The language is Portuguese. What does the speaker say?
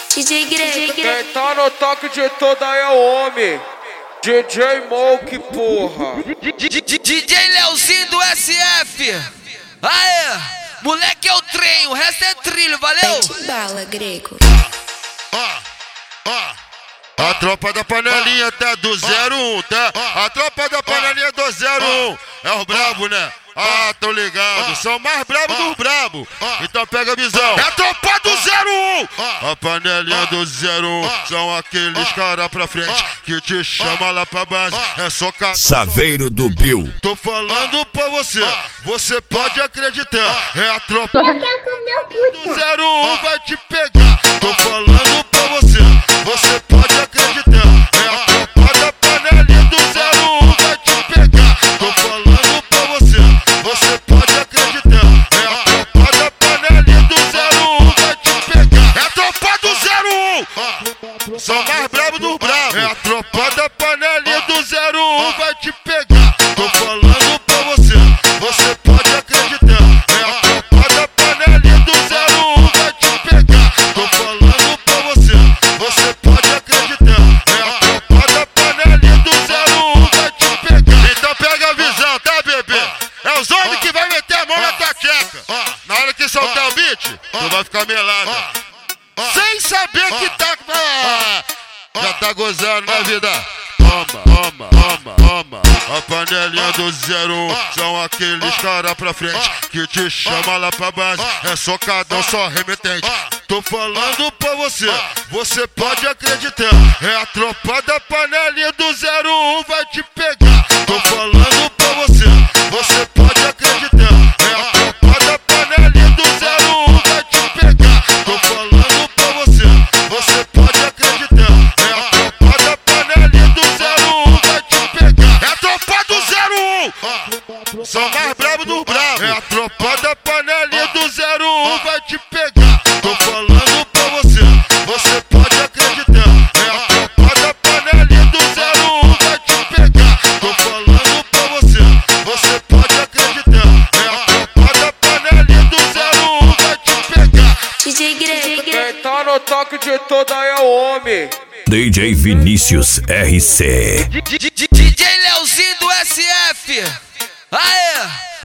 DJ Grego. Quem tá no toque de toda é o homem. DJ Moke, porra. DJ Leozinho do SF. Aê, moleque é o trem, o resto é trilho, valeu? Mete bala, Grego. A tropa da panelinha tá do 01, tá? A tropa da panelinha do 01. É os brabo, né? Ah, tô ligado. São mais brabo dos brabo. Então pega a visão. É a tropa do 01. A panelinha do 01 são aqueles cara pra frente que te chama lá pra base. É só cara. Saveiro do Bill. Tô falando pra você. Você pode acreditar. É a tropa do 01 vai te pegar. Tô falando pra você. Você pode acreditar. É a tropa da panelinha do 01 vai te pegar. Tô falando pra você. Você pode acreditar. É a tropa da panelinha do 01 vai te pegar. É a tropa do 01. São mais brabo dos bravos. É a tropa da panelinha do 01 vai te pegar. Tô falando pra você. Você pode acreditar. É a tropa da panelinha do 01 vai te pegar. Tô falando pra você. Você pode acreditar. É a tropa da panelinha do 01 vai te pegar. Então pega a visão, tá, bebê? É os homens que vai meter a mão na tua tcheca. Na hora que soltar o beat, tu vai ficar melada. Sem saber que tá... já tá gozando na vida. Toma. A panelinha do 01 são aqueles cara pra frente que te chama lá pra base. É socadão, só remetente. Tô falando pra você, você pode acreditar. É a tropa da panelinha do 01 vai te pegar. Tô falando pra você, você pode acreditar. É a tropa da panelinha do 01 vai te pegar. Tô falando pra você, você pode acreditar. É a tropa da panelinha do 01 vai te pegar. É a tropa do 01. São mais brabo dos bravos. É a tropa da panelinha do 01 vai te pegar. Tô falando pra você, você pode acreditar. É a tropa da panelinha do 01 vai te pegar. Tô falando pra você, você pode acreditar. É a tropa da panelinha do 01 vai te pegar. DJ Grego. Quem tá no toque de toda é o homem. DJ Vinícius RC. DJ Leozinho do SF. Aê,